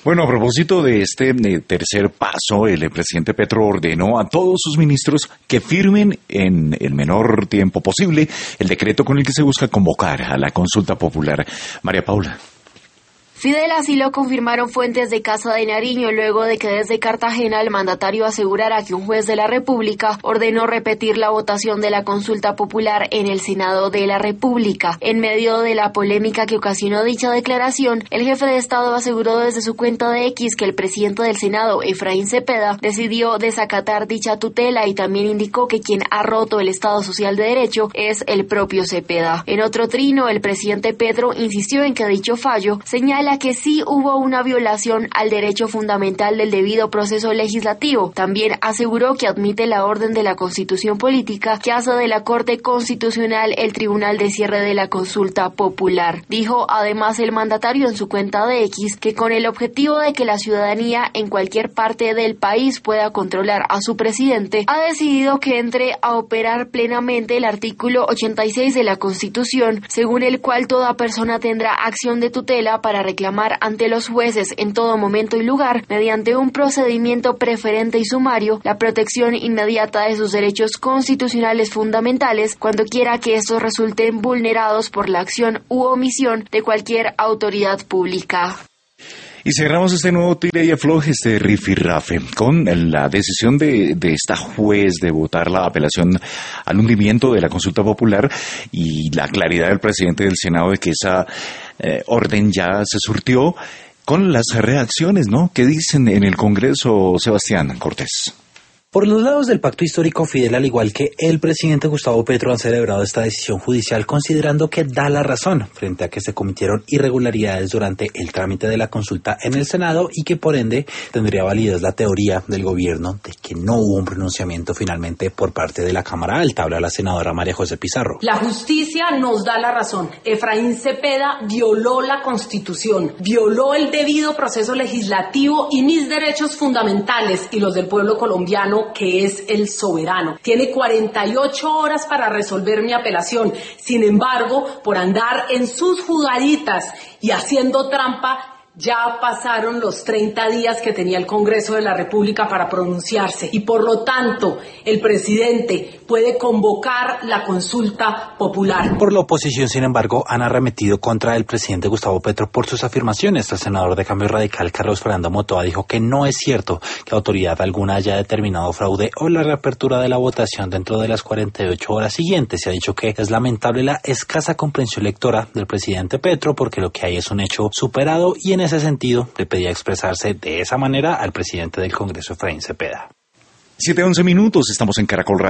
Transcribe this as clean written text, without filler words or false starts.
Bueno, a propósito de este tercer paso, el presidente Petro ordenó a todos sus ministros que firmen en el menor tiempo posible el decreto con el que se busca convocar a la consulta popular. María Paula. Fidel, así lo confirmaron fuentes de Casa de Nariño luego de que desde Cartagena el mandatario asegurara que un juez de la República ordenó repetir la votación de la consulta popular en el Senado de la República. En medio de la polémica que ocasionó dicha declaración, el jefe de Estado aseguró desde su cuenta de X que el presidente del Senado, Efraín Cepeda, decidió desacatar dicha tutela y también indicó que quien ha roto el Estado Social de Derecho es el propio Cepeda. En otro trino, el presidente Petro insistió en que dicho fallo señala que sí hubo una violación al derecho fundamental del debido proceso legislativo. También aseguró que admite la orden de la Constitución Política que hace de la Corte Constitucional el tribunal de cierre de la consulta popular. Dijo además el mandatario en su cuenta de X que con el objetivo de que la ciudadanía en cualquier parte del país pueda controlar a su presidente, ha decidido que entre a operar plenamente el artículo 86 de la Constitución, según el cual toda persona tendrá acción de tutela para reclamar ante los jueces en todo momento y lugar, mediante un procedimiento preferente y sumario, la protección inmediata de sus derechos constitucionales fundamentales cuando quiera que estos resulten vulnerados por la acción u omisión de cualquier autoridad pública. Y cerramos este nuevo tire y afloje, este rifirrafe, con la decisión de esta juez de votar la apelación al hundimiento de la consulta popular y la claridad del presidente del Senado de que esa orden ya se surtió con las reacciones, ¿no? ¿Qué dicen en el Congreso, Sebastián Cortés? Por los lados del pacto histórico, Fidel, al igual que el presidente Gustavo Petro, han celebrado esta decisión judicial considerando que da la razón frente a que se cometieron irregularidades durante el trámite de la consulta en el Senado y que por ende tendría validez la teoría del gobierno de que no hubo un pronunciamiento finalmente por parte de la Cámara Alta. Habla la senadora María José Pizarro. La justicia nos da la razón. Efraín Cepeda violó la Constitución, violó el debido proceso legislativo y mis derechos fundamentales y los del pueblo colombiano, que es el soberano. Tiene 48 horas para resolver mi apelación. Sin embargo, por andar en sus jugaditas y haciendo trampa, ya pasaron los 30 días que tenía el Congreso de la República para pronunciarse y por lo tanto el presidente puede convocar la consulta popular. Por la oposición, sin embargo, han arremetido contra el presidente Gustavo Petro por sus afirmaciones. El senador de Cambio Radical, Carlos Fernando Motoa, dijo que no es cierto que autoridad alguna haya determinado fraude o la reapertura de la votación dentro de las 48 horas siguientes. Se ha dicho que es lamentable la escasa comprensión lectora del presidente Petro porque lo que hay es un hecho superado y en ese sentido le pedía expresarse de esa manera al presidente del Congreso, Efraín Cepeda. 7:11 minutos, estamos en Caracol Radio.